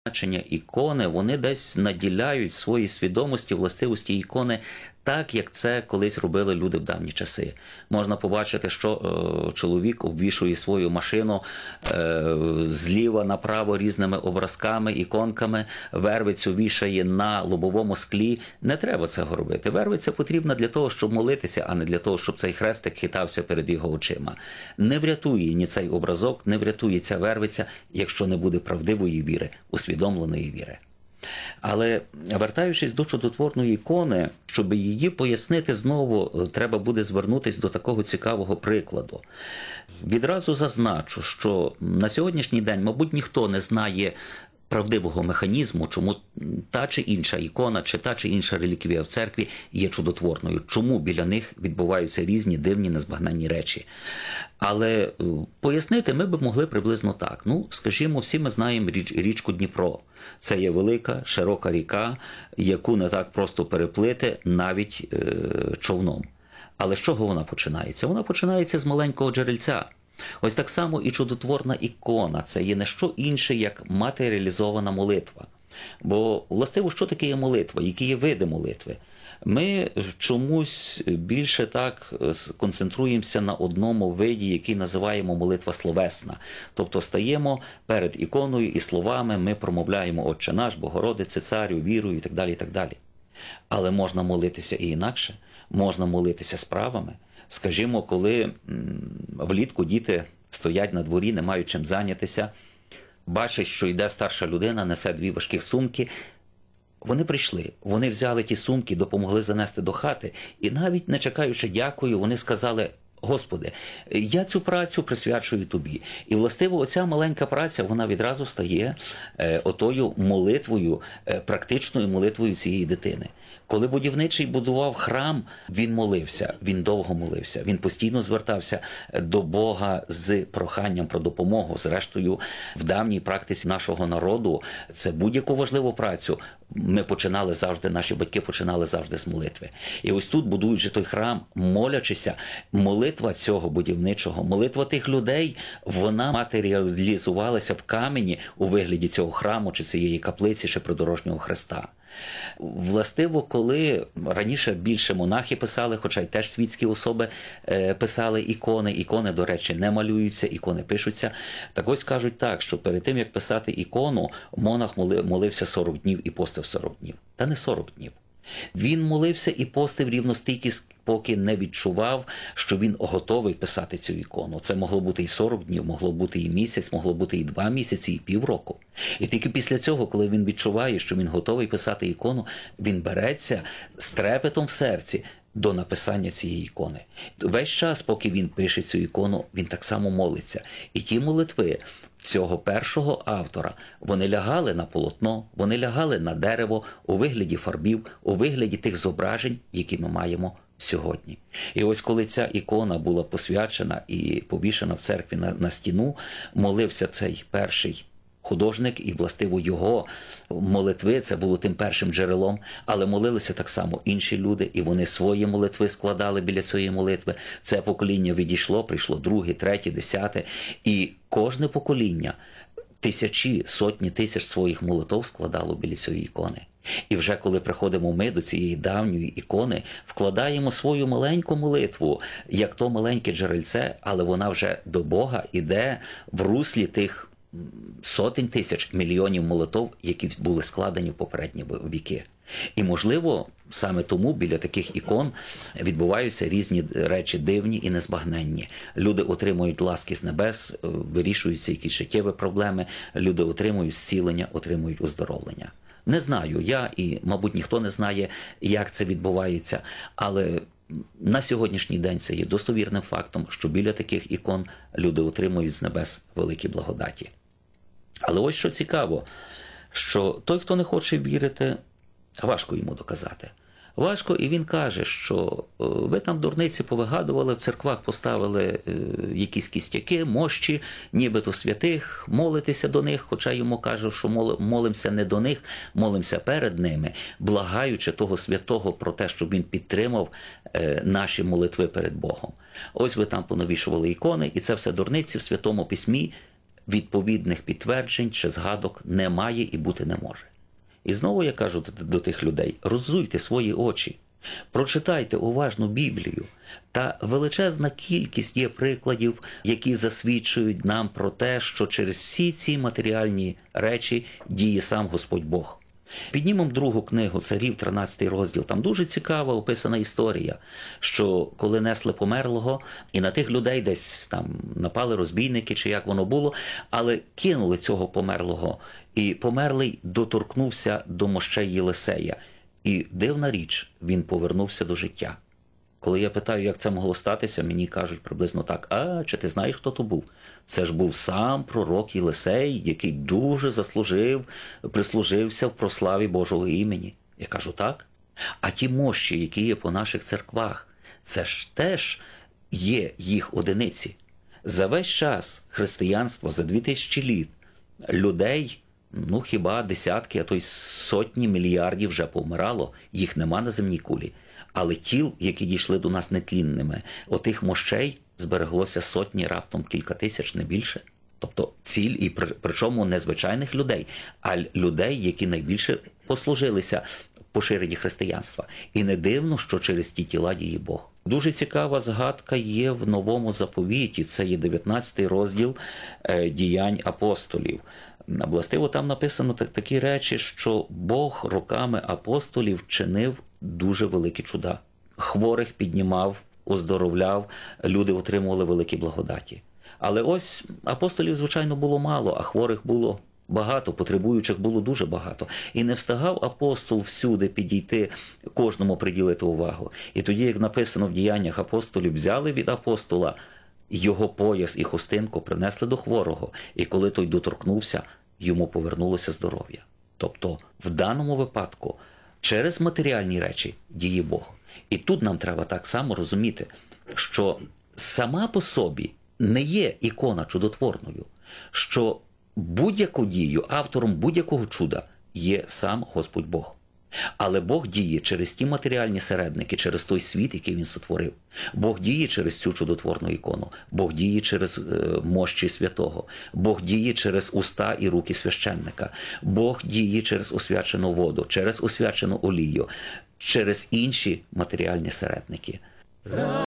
значення ікони, вони десь наділяють свої свідомості, властивості ікони так, як це колись робили люди в давні часи. Можна побачити, що чоловік обвішує свою машину зліва направо різними образками, іконками, вервицю вішає на лобовому склі. Не треба цього робити. Вервиця потрібна для того, щоб молитися, а не для того, щоб цей хрестик хитався перед його очима. Не врятує ні цей образок, не врятує ця вервиця, якщо не буде правдивої віри, усвідомленої віри. Але, вертаючись до чудотворної ікони, щоб її пояснити знову, треба буде звернутися до такого цікавого прикладу. Відразу зазначу, що на сьогоднішній день, мабуть, ніхто не знає правдивого механізму, чому та чи інша ікона, чи та чи інша реліквія в церкві є чудотворною, чому біля них відбуваються різні дивні, незбагненні речі. Але пояснити ми б могли приблизно так. Скажімо, всі ми знаємо річку Дніпро. Це є велика, широка ріка, яку не так просто переплити навіть човном. Але з чого вона починається? Вона починається з маленького джерельця. Ось так само і чудотворна ікона – це є не що інше, як матеріалізована молитва. Бо, властиво, що таке є молитва? Які є види молитви? Ми чомусь більше так концентруємося на одному виді, який називаємо молитва словесна. Тобто стаємо перед іконою і словами ми промовляємо «Отче наш», «Богородице, Царю», «Вірую» і так далі, і так далі. Але можна молитися і інакше. Можна молитися справами. Скажімо, коли влітку діти стоять на дворі, не мають чим зайнятися, бачать, що йде старша людина, несе 2 важких сумки. Вони прийшли, вони взяли ті сумки, допомогли занести до хати, і навіть не чекаючи «дякую», вони сказали: «Господи, я цю працю присвячую Тобі». І, властиво, оця маленька праця, вона відразу стає отою молитвою, практичною молитвою цієї дитини. Коли будівничий будував храм, він молився, він довго молився, він постійно звертався до Бога з проханням про допомогу. Зрештою, в давній практиці нашого народу це будь-яку важливу працю ми починали завжди, наші батьки починали завжди з молитви. І ось тут, будуючи той храм, молячися, молитва цього будівничого, молитва тих людей, вона матеріалізувалася в камені у вигляді цього храму, чи цієї каплиці, чи придорожнього хреста. Властиво, коли раніше більше монахи писали, хоча й теж світські особи писали ікони, до речі, не малюються, ікони пишуться, так ось кажуть так, що перед тим, як писати ікону, монах молився 40 днів і постив 40 днів. Та не 40 днів. Він молився і постив рівно стільки, поки не відчував, що він готовий писати цю ікону. Це могло бути і 40 днів, могло бути і місяць, могло бути і 2 місяці, і півроку. І тільки після цього, коли він відчуває, що він готовий писати ікону, він береться з трепетом в серці до написання цієї ікони. Весь час, поки він пише цю ікону, він так само молиться. І ті молитви цього першого автора, вони лягали на полотно, вони лягали на дерево у вигляді фарбів, у вигляді тих зображень, які ми маємо сьогодні. І ось коли ця ікона була посвячена і повішена в церкві на стіну, молився цей перший художник, і, властиво, його молитви, це було тим першим джерелом, але молилися так само інші люди, і вони свої молитви складали біля цієї молитви. Це покоління відійшло, прийшло друге, третє, 10, і кожне покоління тисячі, сотні тисяч своїх молитв складало біля цієї ікони. І вже коли приходимо ми до цієї давньої ікони, вкладаємо свою маленьку молитву, як то маленьке джерельце, але вона вже до Бога іде в руслі тих сотень тисяч, мільйонів молитв, які були складені в попередні віки. І, можливо, саме тому біля таких ікон відбуваються різні речі дивні і незбагненні. Люди отримують ласки з небес, вирішуються якісь життєві проблеми, люди отримують зцілення, отримують оздоровлення. Не знаю я, і, мабуть, ніхто не знає, як це відбувається, але на сьогоднішній день це є достовірним фактом, що біля таких ікон люди отримують з небес великі благодаті. Але ось що цікаво, що той, хто не хоче вірити, важко йому доказати. Важко, і він каже, що ви там дурниці повигадували, в церквах поставили якісь кістяки, мощі, нібито святих, молитеся до них, хоча йому кажуть, що молимося не до них, молимося перед ними, благаючи того святого про те, щоб він підтримав наші молитви перед Богом. Ось ви там понавішували ікони, і це все дурниці в Святому Письмі. відповідних підтверджень чи згадок немає і бути не може. І знову я кажу до тих людей: роззуйте свої очі, прочитайте уважно Біблію, та величезна кількість є прикладів, які засвідчують нам про те, що через всі ці матеріальні речі діє сам Господь Бог. Піднімемо другу книгу Царів, 13 розділ. Там дуже цікава описана історія, що коли несли померлого, і на тих людей десь там напали розбійники, чи як воно було, але кинули цього померлого, і померлий доторкнувся до мощей Єлисея. І дивна річ, він повернувся до життя. Коли я питаю, як це могло статися, мені кажуть приблизно так: а, чи ти знаєш, хто то був? Це ж був сам пророк Єлисей, який дуже прислужився в прославі Божого імені. Я кажу: так. А ті мощі, які є по наших церквах, це ж теж є їх одиниці. За весь час християнства, за 2000 літ, людей, хіба десятки, а то й сотні мільярдів вже повмирало, їх нема на земній кулі. Але тіл, які дійшли до нас нетлінними, отих мощей збереглося сотні, раптом кілька тисяч, не більше. Тобто ціль, і причому не звичайних людей, а людей, які найбільше послужилися поширенні християнства. І не дивно, що через ті тіла діє Бог. Дуже цікава згадка є в Новому Заповіті, це є 19 розділ «Діянь апостолів». Властиво там написано такі речі, що Бог руками апостолів чинив дуже великі чуда. Хворих піднімав, оздоровляв, люди отримували великі благодаті. Але ось апостолів, звичайно, було мало, а хворих було багато, потребуючих було дуже багато. І не встигав апостол всюди підійти, кожному приділити увагу. І тоді, як написано в Діяннях апостолів, взяли від апостола його пояс і хустинку, принесли до хворого, і коли той доторкнувся, йому повернулося здоров'я. Тобто, в даному випадку, через матеріальні речі діє Бог. І тут нам треба так само розуміти, що сама по собі не є ікона чудотворною, що будь-яку дію, автором будь-якого чуда є сам Господь Бог. Але Бог діє через ті матеріальні середники, через той світ, який Він сотворив. Бог діє через цю чудотворну ікону. Бог діє через мощі святого. Бог діє через уста і руки священника. Бог діє через освячену воду, через освячену олію, через інші матеріальні середники.